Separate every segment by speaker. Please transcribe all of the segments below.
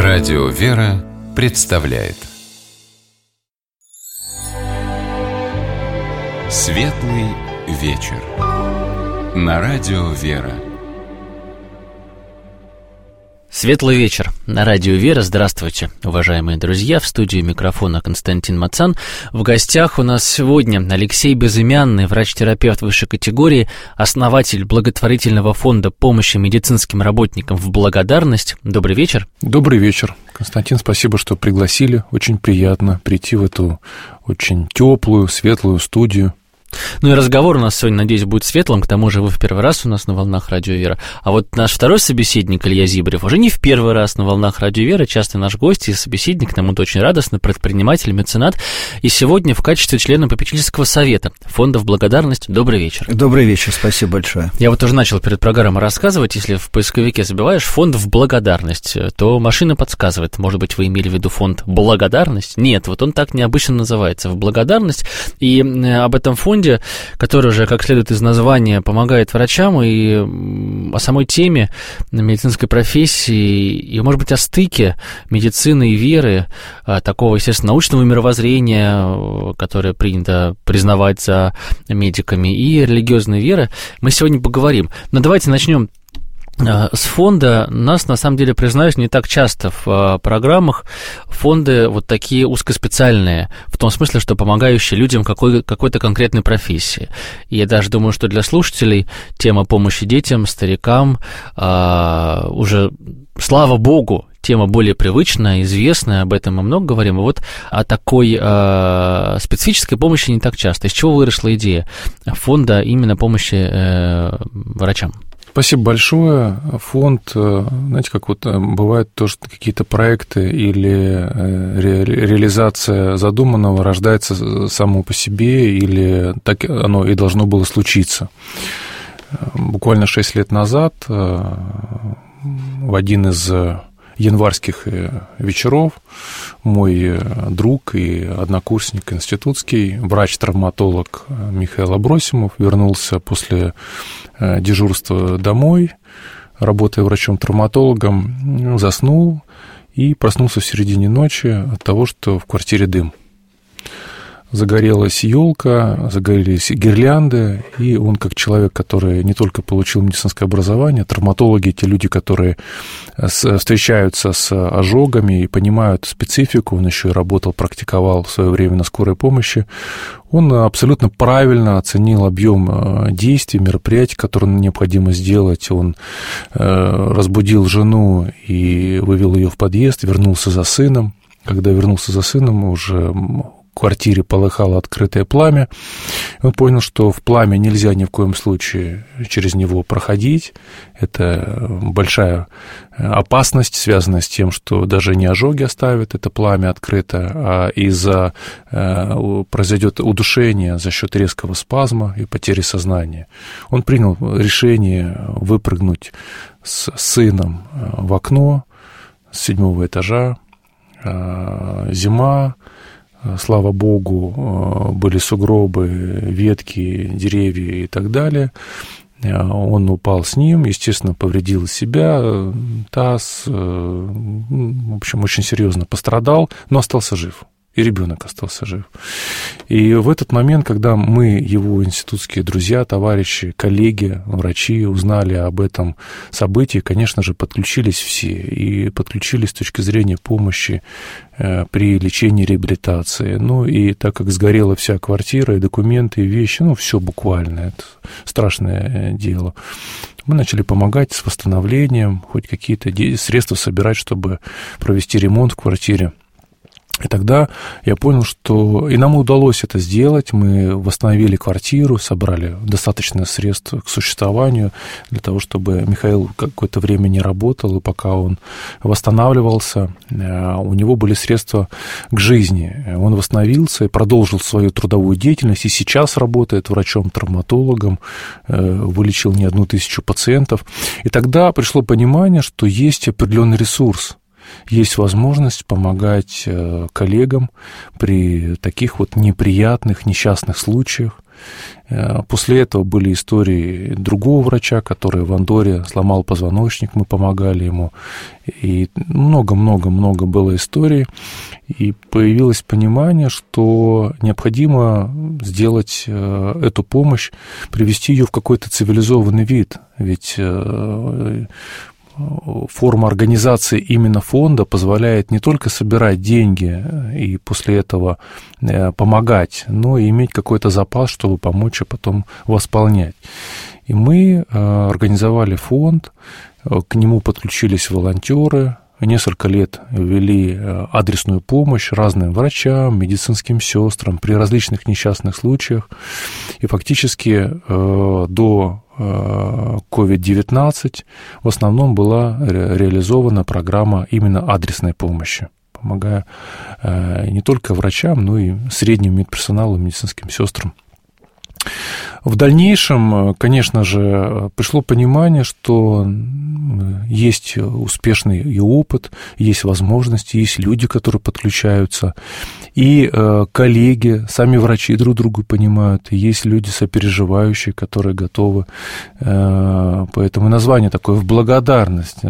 Speaker 1: Радио «Вера» представляет Светлый вечер на Радио «Вера».
Speaker 2: Светлый вечер на Радио «Вера». Здравствуйте, уважаемые друзья. В студии микрофона Константин Мацан. В гостях у нас сегодня Алексей Безымянный, врач-терапевт высшей категории, основатель благотворительного фонда помощи медицинским работникам в благодарность. Добрый вечер.
Speaker 3: Добрый вечер, Константин. Спасибо, что пригласили. Очень приятно прийти в эту очень теплую, светлую студию.
Speaker 2: Ну и разговор у нас сегодня, надеюсь, будет светлым. К тому же вы в первый раз у нас на волнах Радио «Вера». А вот наш второй собеседник, Илья Зибрев, уже не в первый раз на волнах Радио «Вера. Частый наш гость и собеседник, нам это очень радостно, предприниматель, меценат. И сегодня в качестве члена попечительского совета фонда «В благодарность». Добрый вечер.
Speaker 4: Добрый вечер, спасибо большое.
Speaker 2: Я вот уже начал перед программой рассказывать. Если в поисковике забиваешь «фонд «В благодарность», то машина подсказывает. Может быть, вы имели в виду фонд «Благодарность»? Нет, вот он так необычно называется, «В благодарность». И об этом фонде, который уже, как следует из названия, помогает врачам, и о самой теме медицинской профессии, и, может быть, о стыке медицины и веры, такого, естественно, научного мировоззрения, которое принято признавать за медиками, и религиозной веры, мы сегодня поговорим. Но давайте начнем с фонда. Нас, на самом деле, признаюсь, не так часто в программах фонды вот такие узкоспециальные, в том смысле, что помогающие людям какой-то конкретной профессии. И я даже думаю, что для слушателей тема помощи детям, старикам уже, слава богу, тема более привычная, известная, об этом мы много говорим, и вот о такой специфической помощи не так часто. Из чего выросла идея фонда именно помощи врачам?
Speaker 3: Спасибо большое. Фонд, знаете, как вот бывают тоже какие-то проекты или реализация задуманного рождается само по себе, или так оно и должно было случиться. Буквально 6 лет назад в один из январских вечеров мой друг и однокурсник институтский, врач-травматолог Михаил Абросимов, вернулся после дежурства домой, работая врачом-травматологом, заснул и проснулся в середине ночи от того, что в квартире дым. Загорелась елка, загорелись гирлянды, и он, как человек, который не только получил медицинское образование, травматологи, те люди, которые встречаются с ожогами и понимают специфику, он еще и работал, практиковал в свое время на скорой помощи, он абсолютно правильно оценил объем действий, мероприятий, которые необходимо сделать. Он разбудил жену и вывел ее в подъезд, вернулся за сыном. Когда вернулся за сыном, уже в квартире полыхало открытое пламя. Он понял, что в пламя нельзя ни в коем случае через него проходить. Это большая опасность, связанная с тем, что даже не ожоги оставят это пламя открыто, а произойдет удушение за счет резкого спазма и потери сознания. Он принял решение выпрыгнуть с сыном в окно с 7-го этажа. Зима. Слава богу, были сугробы, ветки, деревья и так далее. Он упал с ним, естественно, повредил себя, таз, в общем, очень серьезно пострадал, но остался жив. И ребенок остался жив. И в этот момент, когда мы, его институтские друзья, товарищи, коллеги, врачи, узнали об этом событии, конечно же, подключились все. И подключились с точки зрения помощи при лечении, реабилитации. Ну, и так как сгорела вся квартира, и документы, и вещи, ну, все буквально, это страшное дело. Мы начали помогать с восстановлением, хоть какие-то средства собирать, чтобы провести ремонт в квартире. И тогда я понял, что... И нам удалось это сделать. Мы восстановили квартиру, собрали достаточно средств к существованию для того, чтобы Михаил какое-то время не работал, и пока он восстанавливался, у него были средства к жизни. Он восстановился и продолжил свою трудовую деятельность, и сейчас работает врачом-травматологом, вылечил не 1000 пациентов. И тогда пришло понимание, что есть определенный ресурс. Есть возможность помогать коллегам при таких вот неприятных, несчастных случаях. После этого были истории другого врача, который в Андорре сломал позвоночник, мы помогали ему. И много-много-много было историй. И появилось понимание, что необходимо сделать эту помощь, привести ее в какой-то цивилизованный вид. Ведь форма организации именно фонда позволяет не только собирать деньги и после этого помогать, но и иметь какой-то запас, чтобы помочь, а потом восполнять. И мы организовали фонд, к нему подключились волонтеры, несколько лет вели адресную помощь разным врачам, медицинским сестрам при различных несчастных случаях. И фактически до COVID-19 в основном была реализована программа именно адресной помощи, помогая не только врачам, но и среднему медперсоналу, медицинским сестрам. В дальнейшем, конечно же, пришло понимание, что есть успешный и опыт, есть возможности, есть люди, которые подключаются, и коллеги, сами врачи друг друга понимают, и есть люди сопереживающие, которые готовы. Поэтому название такое в благодарность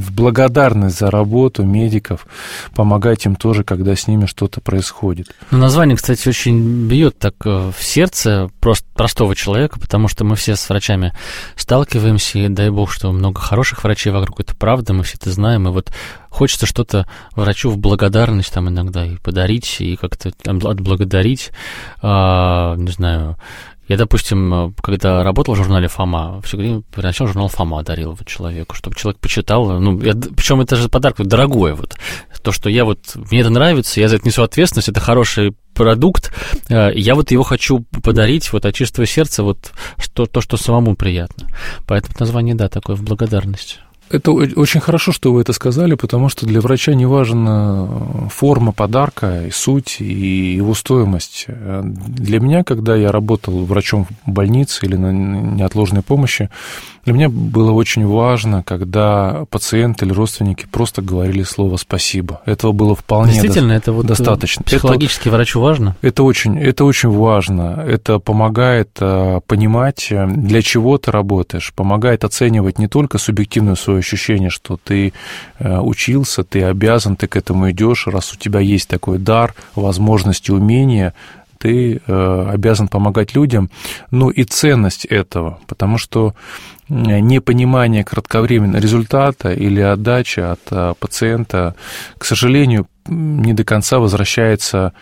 Speaker 3: за работу медиков, помогать им тоже, когда с ними что-то происходит.
Speaker 2: Название, кстати, очень бьет так в сердце простого человека, потому что мы все с врачами сталкиваемся, и дай бог, что много хороших врачей вокруг, это правда, мы все это знаем, и вот хочется что-то врачу в благодарность там иногда и подарить, и как-то отблагодарить, не знаю. Я, допустим, когда работал в журнале «Фома», все время сначала журнал «Фома» дарил вот человеку, чтобы человек почитал. Причем это же подарок дорогой. Вот. То, что мне это нравится, я за это несу ответственность, это хороший продукт, я вот его хочу подарить вот от чистого сердца, вот то, что самому приятно. Поэтому название, да, такое в благодарность.
Speaker 3: Это очень хорошо, что вы это сказали, потому что для врача не важна форма подарка, и суть, и его стоимость. Для меня, когда я работал врачом в больнице или на неотложной помощи, для меня было очень важно, когда пациенты или родственники просто говорили слово «спасибо». Этого было вполне
Speaker 2: действительно, это вот
Speaker 3: достаточно.
Speaker 2: Психологически врачу важно?
Speaker 3: Это очень важно. Это помогает понимать, для чего ты работаешь, помогает оценивать не только субъективное свое ощущение, что ты учился, ты обязан, ты к этому идешь, раз у тебя есть такой дар, возможности, умения, ты обязан помогать людям, но и ценность этого, потому что непонимание кратковременного результата или отдача от пациента, к сожалению, не до конца возвращается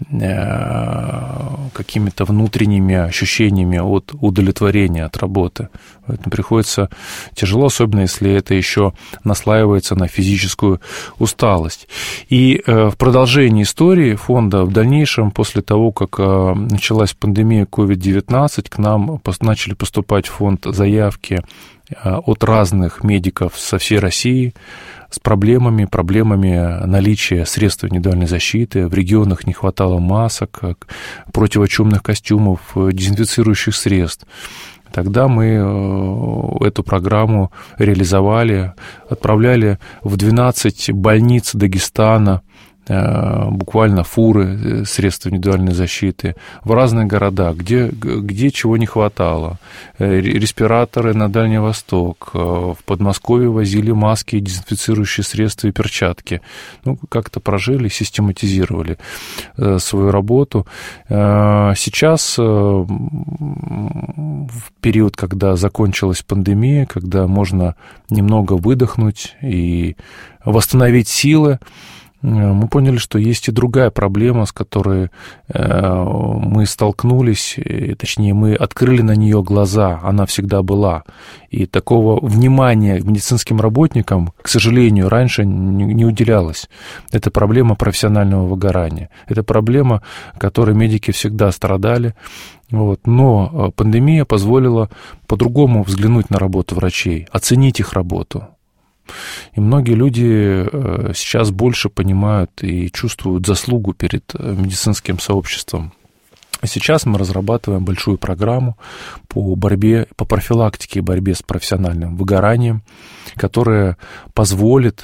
Speaker 3: какими-то внутренними ощущениями от удовлетворения от работы. Поэтому приходится тяжело, особенно если это еще наслаивается на физическую усталость. И в продолжении истории фонда в дальнейшем, после того, как началась пандемия COVID-19, к нам начали поступать в фонд заявки от разных медиков со всей России с проблемами наличия средств индивидуальной защиты. В регионах не хватало масок, противочумных костюмов, дезинфицирующих средств. Тогда мы эту программу реализовали, отправляли в 12 больниц Дагестана, буквально фуры средств индивидуальной защиты в разные города, где чего не хватало. Респираторы на Дальний Восток, в Подмосковье возили маски, дезинфицирующие средства и перчатки. Как-то прожили, систематизировали свою работу. Сейчас, в период, когда закончилась пандемия, когда можно немного выдохнуть и восстановить силы, мы поняли, что есть и другая проблема, с которой мы столкнулись, точнее, мы открыли на нее глаза, она всегда была. И такого внимания к медицинским работникам, к сожалению, раньше не уделялось. Это проблема профессионального выгорания. Это проблема, которой медики всегда страдали. Но пандемия позволила по-другому взглянуть на работу врачей, оценить их работу. И многие люди сейчас больше понимают и чувствуют заслугу перед медицинским сообществом. Сейчас мы разрабатываем большую программу по профилактике и борьбе с профессиональным выгоранием, которая позволит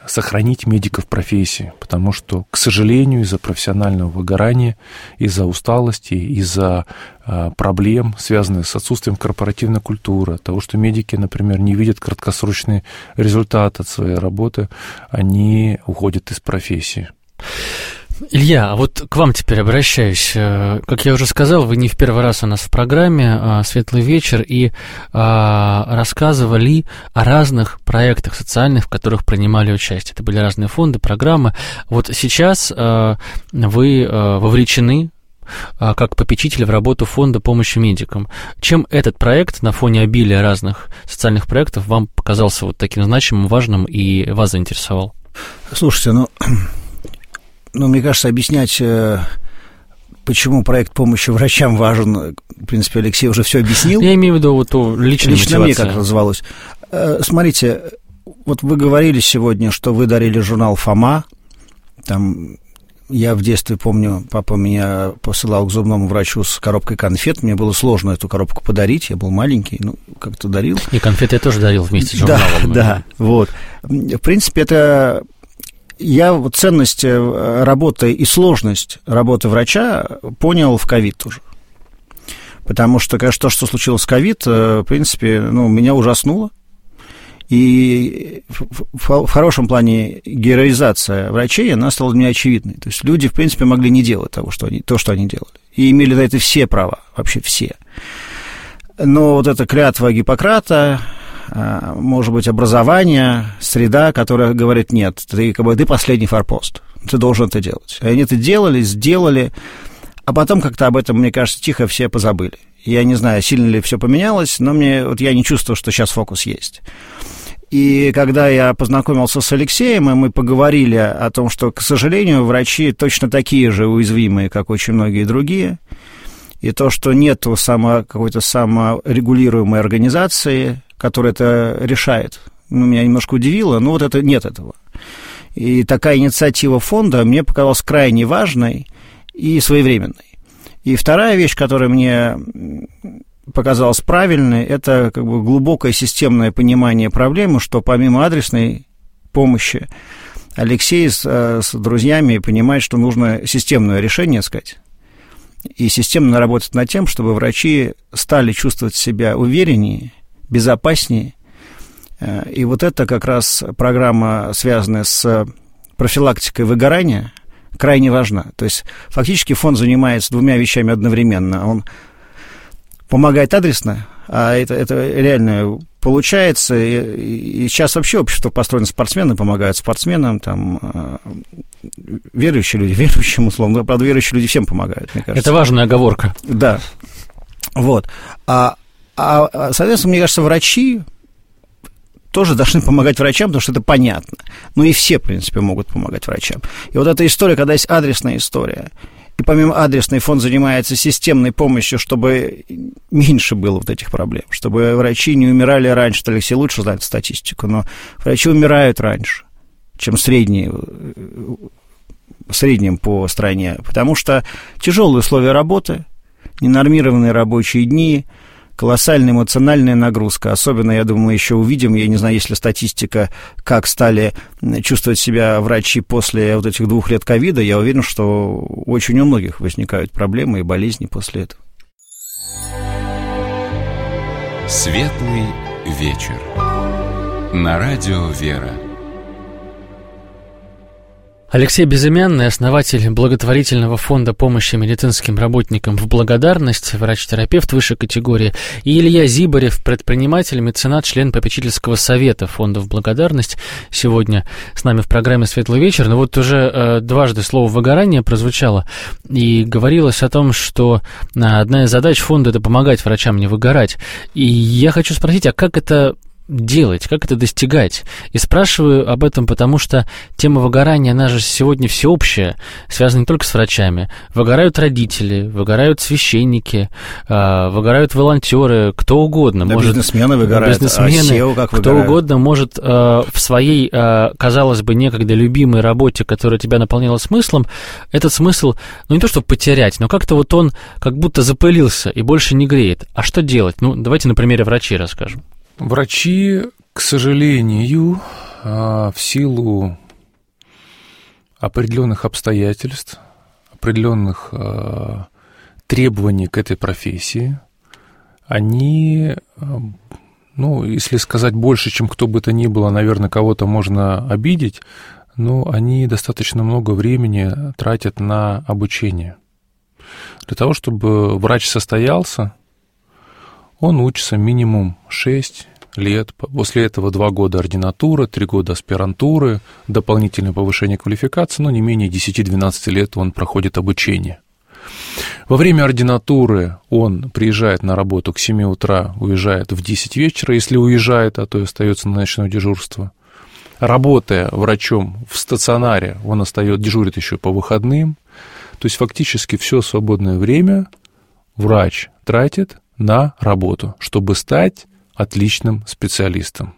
Speaker 3: сохранить медиков в профессии, потому что, к сожалению, из-за профессионального выгорания, из-за усталости, из-за проблем, связанных с отсутствием корпоративной культуры, того, что медики, например, не видят краткосрочный результат от своей работы, они уходят из профессии.
Speaker 2: Илья, а вот к вам теперь обращаюсь. Как я уже сказал, вы не в первый раз у нас в программе «Светлый вечер» и рассказывали о разных проектах социальных, в которых принимали участие. Это были разные фонды, программы. Вот сейчас вы вовлечены как попечитель в работу фонда помощи медикам. Чем этот проект на фоне обилия разных социальных проектов вам показался вот таким значимым, важным и вас заинтересовал?
Speaker 4: Слушайте, мне кажется, объяснять, почему проект помощи врачам важен, в принципе, Алексей уже все объяснил.
Speaker 2: Я имею в виду вот ту личную мотивацию.
Speaker 4: Мне как называлось. Смотрите, вот вы говорили сегодня, что вы дарили журнал «Фома». Там я в детстве помню, папа меня посылал к зубному врачу с коробкой конфет. Мне было сложно эту коробку подарить, я был маленький, как-то дарил.
Speaker 2: И конфеты я тоже дарил вместе с журналом.
Speaker 4: Да, вот. В принципе, это... ценность работы и сложность работы врача понял в ковид тоже. Потому что, конечно, то, что случилось с ковид, в принципе, меня ужаснуло. И в хорошем плане героизация врачей, она стала для меня очевидной. То есть люди, в принципе, могли не делать то, что они делали. И имели на это все права, вообще все. Но вот эта клятва Гиппократа, может быть, образование, среда, которая говорит, нет, ты последний форпост, ты должен это делать. И они это делали, сделали, а потом как-то об этом, мне кажется, тихо все позабыли. Я не знаю, сильно ли все поменялось, но я не чувствую, что сейчас фокус есть. И когда я познакомился с Алексеем, и мы поговорили о том, что, к сожалению, врачи точно такие же уязвимые, как очень многие другие, и то, что нет какой-то саморегулируемой организации, которая это решает, меня немножко удивило, но нет этого. И такая инициатива фонда мне показалась крайне важной и своевременной. И вторая вещь, которая мне показалась правильной, это глубокое системное понимание проблемы, что помимо адресной помощи Алексей с друзьями понимает, что нужно системное решение искать и системно работать над тем, чтобы врачи стали чувствовать себя увереннее, безопаснее. И вот это как раз программа, связанная с профилактикой выгорания, крайне важна. То есть фактически фонд занимается двумя вещами одновременно. Он помогает адресно, а это реально получается. И сейчас вообще общество построено, спортсмены помогают спортсменам, верующие люди, верующим условно. Правда, верующие люди всем помогают, мне кажется.
Speaker 2: Это важная оговорка.
Speaker 4: Да. Вот. Соответственно, мне кажется, врачи тоже должны помогать врачам, потому что это понятно. И все, в принципе, могут помогать врачам. И вот эта история, когда есть адресная история, и помимо адресной фонд занимается системной помощью, чтобы меньше было вот этих проблем, чтобы врачи не умирали раньше. Алексей лучше знает статистику, но врачи умирают раньше, чем в среднем по стране, потому что тяжелые условия работы, ненормированные рабочие дни, колоссальная эмоциональная нагрузка. Особенно, я думаю, мы еще увидим, я не знаю, есть ли статистика, как стали чувствовать себя врачи после вот этих 2 лет ковида. Я уверен, что очень у многих возникают проблемы и болезни после этого.
Speaker 1: Светлый вечер. На радио «Вера».
Speaker 2: Алексей Безымянный, основатель благотворительного фонда помощи медицинским работникам в благодарность, врач-терапевт высшей категории, и Илья Зибарев, предприниматель, меценат, член попечительского совета фонда в благодарность, сегодня с нами в программе «Светлый вечер». Но вот уже дважды слово «выгорание» прозвучало, и говорилось о том, что одна из задач фонда – это помогать врачам не выгорать. И я хочу спросить, а как это делать, как это достигать? И спрашиваю об этом, потому что тема выгорания, она же сегодня всеобщая, связана не только с врачами. Выгорают родители, выгорают священники, выгорают волонтеры, кто угодно.
Speaker 4: Да, бизнесмены выгорают,
Speaker 2: SEO как кто выгорают. Угодно может в своей, казалось бы, некогда любимой работе, которая тебя наполняла смыслом, этот смысл, не то чтобы потерять, но как-то вот он как будто запылился и больше не греет. А что делать? Давайте на примере врачей расскажем.
Speaker 3: Врачи, к сожалению, в силу определенных обстоятельств, определенных требований к этой профессии, они, если сказать больше, чем кто бы то ни было, наверное, кого-то можно обидеть, но они достаточно много времени тратят на обучение. Для того, чтобы врач состоялся, он учится минимум 6 лет, после этого 2 года ординатуры, 3 года аспирантуры, дополнительное повышение квалификации, не менее 10-12 лет он проходит обучение. Во время ординатуры он приезжает на работу к 7 утра, уезжает в 10 вечера, если уезжает, а то и остается на ночное дежурство. Работая врачом в стационаре, он дежурит еще по выходным. То есть фактически все свободное время врач тратит на работу, чтобы стать отличным специалистом.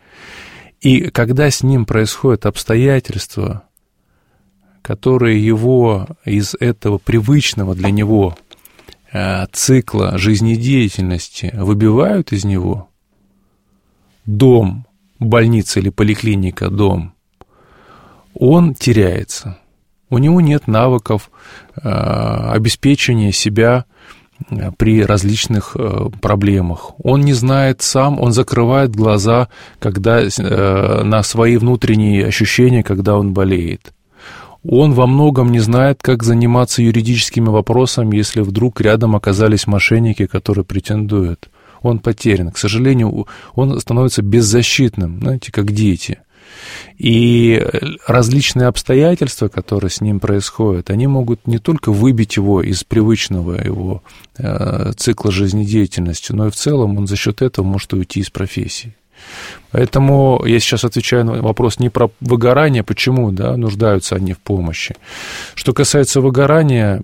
Speaker 3: И когда с ним происходят обстоятельства, которые его из этого привычного для него цикла жизнедеятельности выбивают из него, дом, больница или поликлиника, дом, он теряется. У него нет навыков обеспечения себя при различных проблемах. Он не знает сам, он закрывает глаза на свои внутренние ощущения, когда он болеет. Он во многом не знает, как заниматься юридическими вопросами, если вдруг рядом оказались мошенники, которые претендуют. Он потерян. К сожалению, он становится беззащитным, знаете, как дети. И различные обстоятельства, которые с ним происходят, они могут не только выбить его из привычного его цикла жизнедеятельности, но и в целом он за счет этого может уйти из профессии. Поэтому я сейчас отвечаю на вопрос не про выгорание, почему нуждаются они в помощи. Что касается выгорания,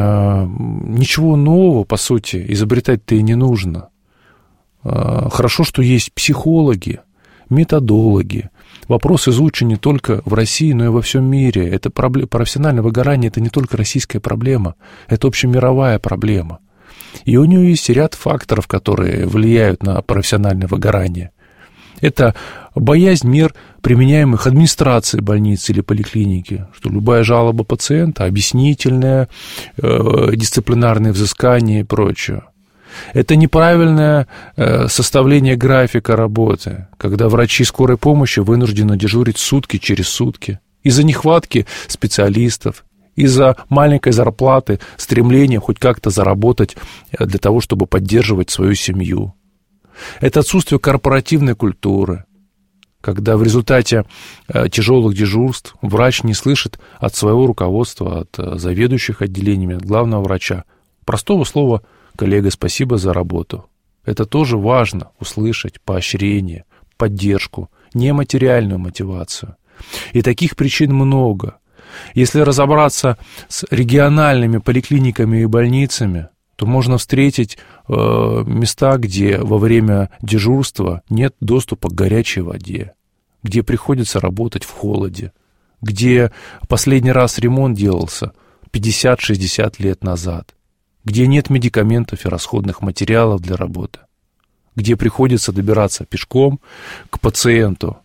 Speaker 3: ничего нового, по сути, изобретать-то и не нужно. Хорошо, что есть психологи, методологи. Вопрос изучен не только в России, но и во всем мире. Это профессиональное выгорание – это не только российская проблема, это общемировая проблема. И у нее есть ряд факторов, которые влияют на профессиональное выгорание. Это боязнь мер, применяемых администрацией больницы или поликлиники, что любая жалоба пациента, объяснительное, дисциплинарные взыскания и прочее. Это неправильное составление графика работы, когда врачи скорой помощи вынуждены дежурить сутки через сутки. Из-за нехватки специалистов, из-за маленькой зарплаты, стремления хоть как-то заработать для того, чтобы поддерживать свою семью. Это отсутствие корпоративной культуры, когда в результате тяжелых дежурств врач не слышит от своего руководства, от заведующих отделениями, от главного врача простого слова «коллега, спасибо за работу». Это тоже важно услышать поощрение, поддержку, нематериальную мотивацию. И таких причин много. Если разобраться с региональными поликлиниками и больницами, то можно встретить места, где во время дежурства нет доступа к горячей воде, где приходится работать в холоде, где последний раз ремонт делался 50-60 лет назад, где нет медикаментов и расходных материалов для работы, где приходится добираться пешком к пациенту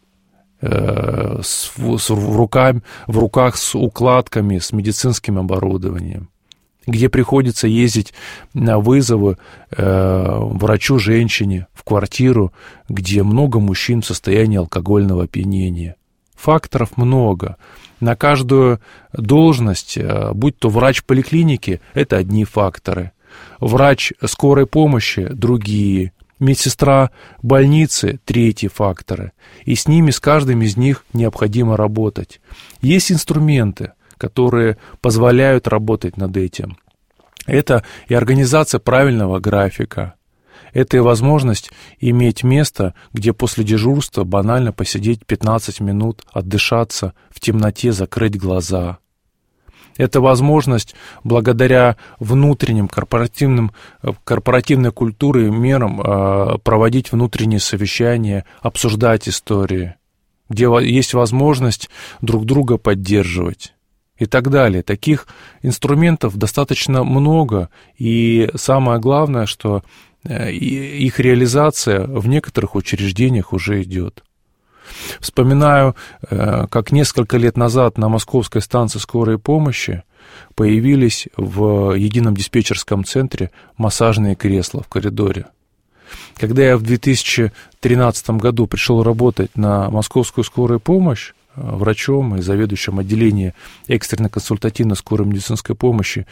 Speaker 3: в руках с укладками, с медицинским оборудованием, где приходится ездить на вызовы врачу-женщине в квартиру, где много мужчин в состоянии алкогольного опьянения. Факторов много. На каждую должность, будь то врач поликлиники, это одни факторы, врач скорой помощи – другие, медсестра больницы – третьи факторы. И с ними, с каждым из них необходимо работать. Есть инструменты, которые позволяют работать над этим. Это и организация правильного графика, это и возможность иметь место, где после дежурства банально посидеть 15 минут, отдышаться, в темноте закрыть глаза. Это возможность благодаря внутренним корпоративной культуре и мерам проводить внутренние совещания, обсуждать истории, где есть возможность друг друга поддерживать. И так далее. Таких инструментов достаточно много, и самое главное, что их реализация в некоторых учреждениях уже идет. Вспоминаю, как несколько лет назад на московской станции скорой помощи появились в едином диспетчерском центре массажные кресла в коридоре. Когда я в 2013 году пришел работать на московскую скорую помощь врачом и заведующим отделением экстренной консультативной скорой медицинской помощи,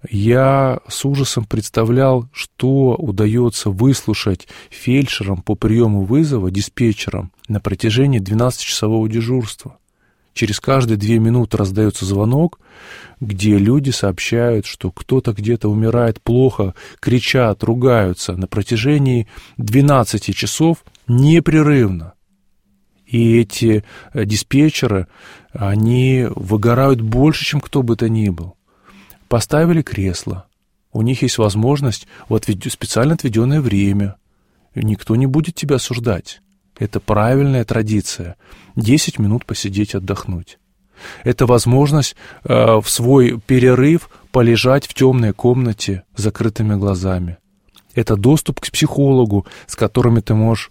Speaker 3: я с ужасом представлял, что удается выслушать фельдшерам по приему вызова, диспетчерам, на протяжении 12-часового дежурства. Через каждые 2 минуты раздается звонок, где люди сообщают, что кто-то где-то умирает плохо, кричат, ругаются на протяжении 12 часов непрерывно. И эти диспетчеры, они выгорают больше, чем кто бы то ни был. Поставили кресло, у них есть возможность в специально отведенное время. Никто не будет тебя осуждать. Это правильная традиция. 10 минут посидеть, отдохнуть. Это возможность в свой перерыв полежать в темной комнате с закрытыми глазами. Это доступ к психологу, с которым ты можешь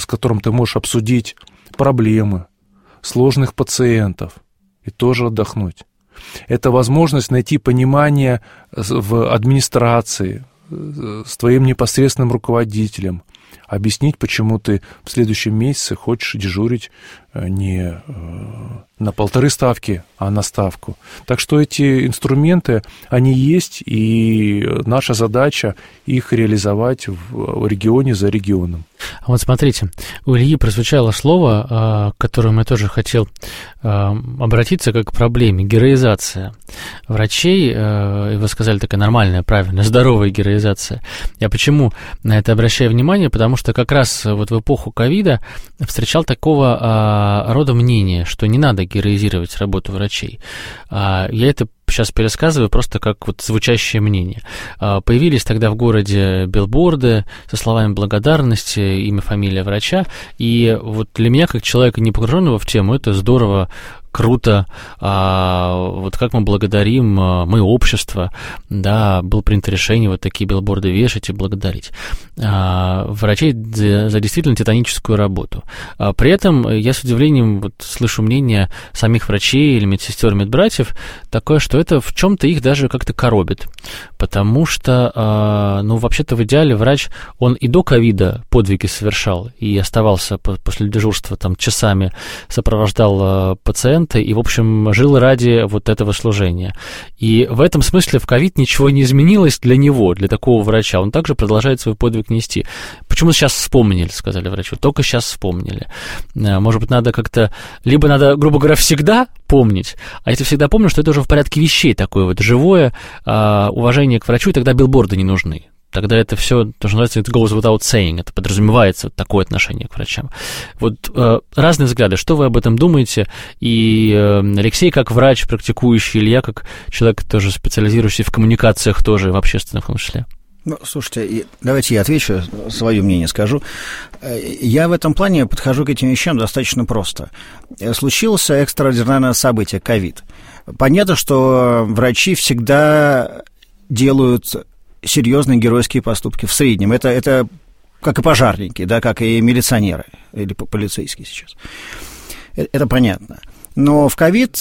Speaker 3: обсудить проблемы сложных пациентов и тоже отдохнуть. Это возможность найти понимание в администрации с твоим непосредственным руководителем, объяснить, почему ты в следующем месяце хочешь дежурить не на 1,5 ставки, а на ставку. Так что эти инструменты, они есть, и наша задача их реализовать в регионе за регионом.
Speaker 2: А вот смотрите, у Ильи прозвучало слово, к которому я тоже хотел обратиться, как к проблеме — героизация врачей. И вы сказали, такая нормальная, правильная, здоровая героизация. Я почему на это обращаю внимание? Потому что как раз вот в эпоху ковида встречал такого рода мнение, что не надо героизировать работу врачей. Я это сейчас пересказываю просто как вот звучащее мнение. Появились тогда в городе билборды со словами благодарности, имя, фамилия врача, и вот для меня, как человека, не погруженного в тему, это здорово, круто, вот как мы благодарим, мы общество, да, было принято решение вот такие билборды вешать и благодарить врачей за действительно титаническую работу. При этом я с удивлением вот слышу мнение самих врачей или медсестер, медбратьев такое, что это в чем-то их даже как-то коробит, потому что, ну, вообще-то в идеале врач, он и до ковида подвиги совершал и оставался после дежурства там часами, сопровождал пациента и, в общем, жил ради вот этого служения. И в этом смысле в ковид ничего не изменилось для него, для такого врача. Он также продолжает свой подвиг нести. Почему сейчас вспомнили, сказали врачу, только сейчас вспомнили. Может быть, надо как-то, либо надо, грубо говоря, всегда помнить, а если всегда помню, что это уже в порядке вещей такое вот живое уважение к врачу, и тогда билборды не нужны. Тогда это все, то, что называется, it goes without saying, это подразумевается вот такое отношение к врачам. Вот разные взгляды, что вы об этом думаете? И Алексей как врач, практикующий, Илья как человек, тоже специализирующийся в коммуникациях, тоже в общественных в том числе.
Speaker 4: Ну, слушайте, давайте я отвечу, свое мнение скажу. Я в этом плане подхожу к этим вещам достаточно просто. Случилось экстраординарное событие, ковид. Понятно, что врачи всегда делают серьезные геройские поступки в среднем. Это как и пожарники, да, как и милиционеры или полицейские сейчас. Это понятно. Но в ковид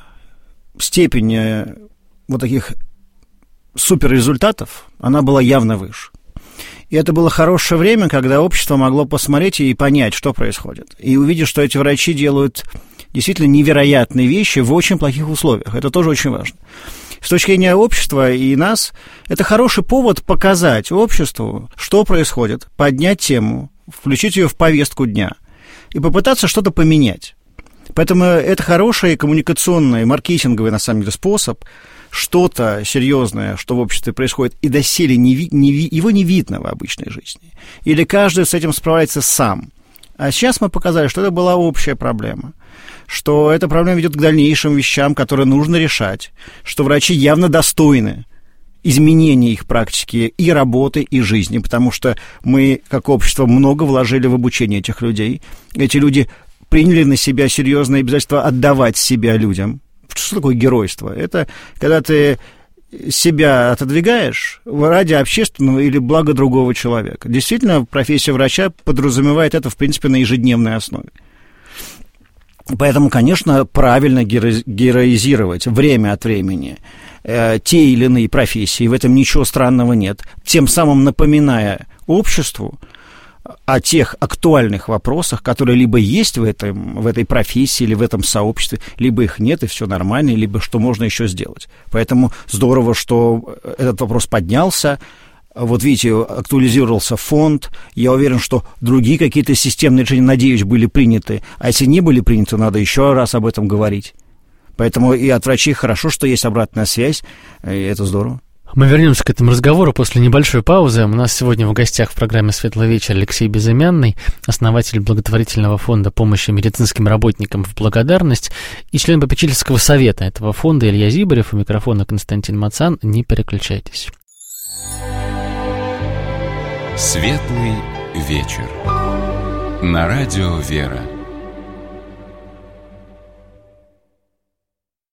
Speaker 4: степень вот таких суперрезультатов, она была явно выше. И это было хорошее время, когда общество могло посмотреть и понять, что происходит. И увидеть, что эти врачи делают действительно невероятные вещи в очень плохих условиях. Это тоже очень важно. С точки зрения общества и нас, это хороший повод показать обществу, что происходит, поднять тему, включить ее в повестку дня и попытаться что-то поменять. Поэтому это хороший коммуникационный, маркетинговый, на самом деле, способ что-то серьезное, что в обществе происходит, и доселе его не видно в обычной жизни. Или каждый с этим справляется сам. А сейчас мы показали, что это была общая проблема, что эта проблема ведет к дальнейшим вещам, которые нужно решать, что врачи явно достойны изменения их практики и работы, и жизни, потому что мы, как общество, много вложили в обучение этих людей. Эти люди приняли на себя серьезное обязательство отдавать себя людям. Что такое геройство? Это когда ты себя отодвигаешь ради общественного или блага другого человека. Действительно, профессия врача подразумевает это, в принципе, на ежедневной основе. Поэтому, конечно, правильно героизировать время от времени те или иные профессии, в этом ничего странного нет, тем самым напоминая обществу о тех актуальных вопросах, которые либо есть в этой профессии или в этом сообществе, либо их нет, и все нормально, либо что можно еще сделать. Поэтому здорово, что этот вопрос поднялся. Вот видите, актуализировался фонд. Я уверен, что другие какие-то системные решения, надеюсь, были приняты. А если не были приняты, надо еще раз об этом говорить. Поэтому и от врачей хорошо, что есть обратная связь, и это здорово.
Speaker 2: Мы вернемся к этому разговору после небольшой паузы. У нас сегодня в гостях в программе «Светлый вечер» Алексей Безымянный, основатель благотворительного фонда помощи медицинским работникам в благодарность и член попечительского совета этого фонда Илья Зибарев, у микрофона Константин Мацан. Не переключайтесь.
Speaker 1: «Светлый вечер» на радио «Вера».